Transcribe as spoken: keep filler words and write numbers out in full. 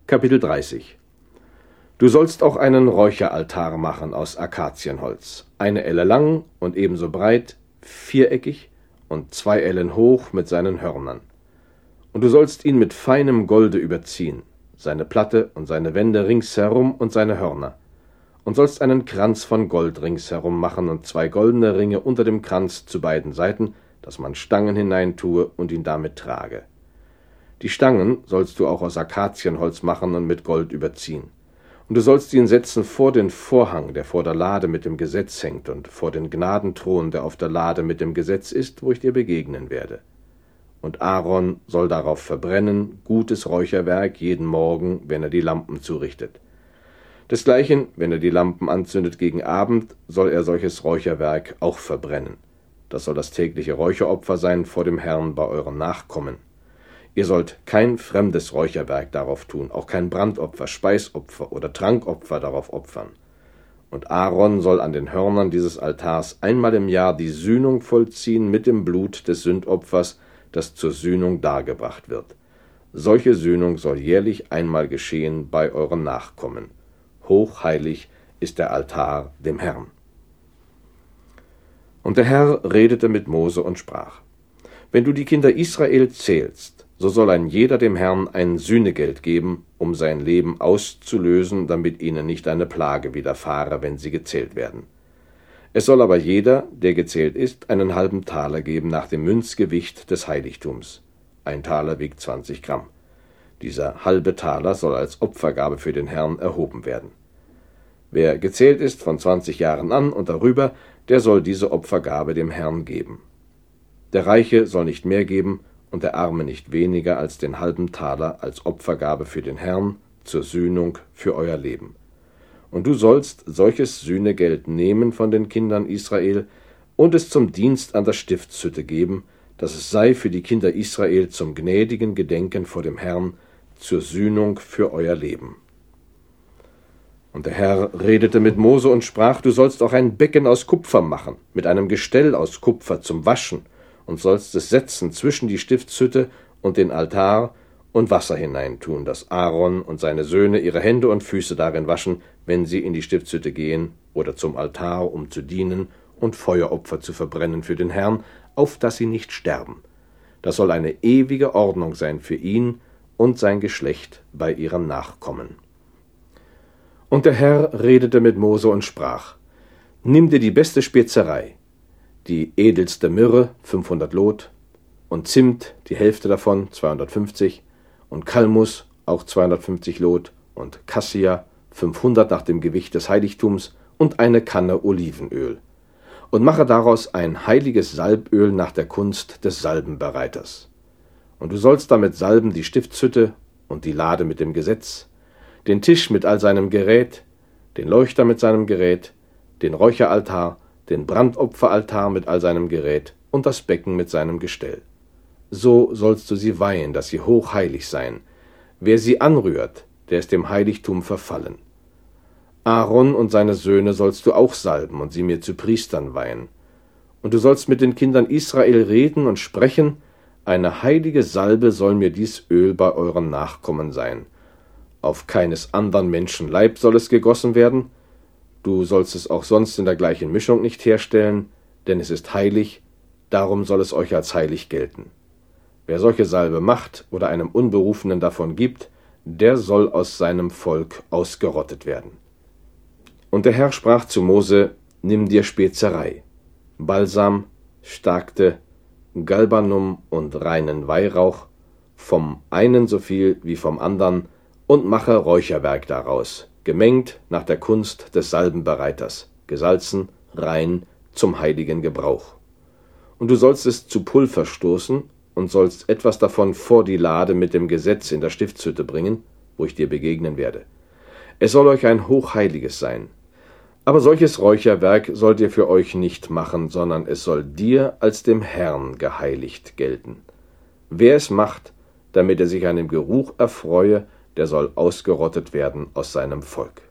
Kapitel dreißig. Du sollst auch einen Räucheraltar machen aus Akazienholz, eine Elle lang und ebenso breit, viereckig und zwei Ellen hoch mit seinen Hörnern. Und du sollst ihn mit feinem Golde überziehen, seine Platte und seine Wände ringsherum und seine Hörner. Und sollst einen Kranz von Gold ringsherum machen und zwei goldene Ringe unter dem Kranz zu beiden Seiten, dass man Stangen hineintue und ihn damit trage. Die Stangen sollst du auch aus Akazienholz machen und mit Gold überziehen. Und du sollst ihn setzen vor den Vorhang, der vor der Lade mit dem Gesetz hängt, und vor den Gnadenthron, der auf der Lade mit dem Gesetz ist, wo ich dir begegnen werde. Und Aaron soll darauf verbrennen gutes Räucherwerk jeden Morgen, wenn er die Lampen zurichtet. Desgleichen, wenn er die Lampen anzündet gegen Abend, soll er solches Räucherwerk auch verbrennen. Das soll das tägliche Räucheropfer sein vor dem Herrn bei euren Nachkommen. Ihr sollt kein fremdes Räucherwerk darauf tun, auch kein Brandopfer, Speisopfer oder Trankopfer darauf opfern. Und Aaron soll an den Hörnern dieses Altars einmal im Jahr die Sühnung vollziehen mit dem Blut des Sündopfers, das zur Sühnung dargebracht wird. Solche Sühnung soll jährlich einmal geschehen bei euren Nachkommen. Hochheilig ist der Altar dem Herrn. Und der Herr redete mit Mose und sprach: Wenn du die Kinder Israel zählst, so soll ein jeder dem Herrn ein Sühnegeld geben, um sein Leben auszulösen, damit ihnen nicht eine Plage widerfahre, wenn sie gezählt werden. Es soll aber jeder, der gezählt ist, einen halben Taler geben nach dem Münzgewicht des Heiligtums. Ein Taler wiegt zwanzig Gramm. Dieser halbe Taler soll als Opfergabe für den Herrn erhoben werden. Wer gezählt ist von zwanzig Jahren an und darüber, der soll diese Opfergabe dem Herrn geben. Der Reiche soll nicht mehr geben und der Arme nicht weniger als den halben Taler als Opfergabe für den Herrn zur Sühnung für euer Leben. Und du sollst solches Sühnegeld nehmen von den Kindern Israel und es zum Dienst an der Stiftshütte geben, dass es sei für die Kinder Israel zum gnädigen Gedenken vor dem Herrn zur Sühnung für euer Leben. Und der Herr redete mit Mose und sprach: Du sollst auch ein Becken aus Kupfer machen, mit einem Gestell aus Kupfer zum Waschen, und sollst es setzen zwischen die Stiftshütte und den Altar und Wasser hineintun, dass Aaron und seine Söhne ihre Hände und Füße darin waschen, wenn sie in die Stiftshütte gehen oder zum Altar, um zu dienen und Feueropfer zu verbrennen für den Herrn, auf dass sie nicht sterben. Das soll eine ewige Ordnung sein für ihn und sein Geschlecht bei ihren Nachkommen. Und der Herr redete mit Mose und sprach: Nimm dir die beste Spezerei, die edelste Myrrhe, fünfhundert Lot, und Zimt, die Hälfte davon, zweihundertfünfzig, und Kalmus, auch zweihundertfünfzig Lot, und Kassia, fünfhundert nach dem Gewicht des Heiligtums, und eine Kanne Olivenöl. Und mache daraus ein heiliges Salböl nach der Kunst des Salbenbereiters. Und du sollst damit salben die Stiftshütte und die Lade mit dem Gesetz, den Tisch mit all seinem Gerät, den Leuchter mit seinem Gerät, den Räucheraltar, den Brandopferaltar mit all seinem Gerät und das Becken mit seinem Gestell. So sollst du sie weihen, dass sie hochheilig seien. Wer sie anrührt, der ist dem Heiligtum verfallen. Aaron und seine Söhne sollst du auch salben und sie mir zu Priestern weihen. Und du sollst mit den Kindern Israel reden und sprechen: Eine heilige Salbe soll mir dies Öl bei euren Nachkommen sein. Auf keines anderen Menschen Leib soll es gegossen werden. Du sollst es auch sonst in der gleichen Mischung nicht herstellen, denn es ist heilig, darum soll es euch als heilig gelten. Wer solche Salbe macht oder einem Unberufenen davon gibt, der soll aus seinem Volk ausgerottet werden. Und der Herr sprach zu Mose: Nimm dir Spezerei, Balsam, Stagte, Galbanum und reinen Weihrauch, vom einen so viel wie vom andern, und mache Räucherwerk daraus, gemengt nach der Kunst des Salbenbereiters, gesalzen, rein, zum heiligen Gebrauch. Und du sollst es zu Pulver stoßen und sollst etwas davon vor die Lade mit dem Gesetz in der Stiftshütte bringen, wo ich dir begegnen werde. Es soll euch ein hochheiliges sein. Aber solches Räucherwerk sollt ihr für euch nicht machen, sondern es soll dir als dem Herrn geheiligt gelten. Wer es macht, damit er sich an dem Geruch erfreue, der soll ausgerottet werden aus seinem Volk.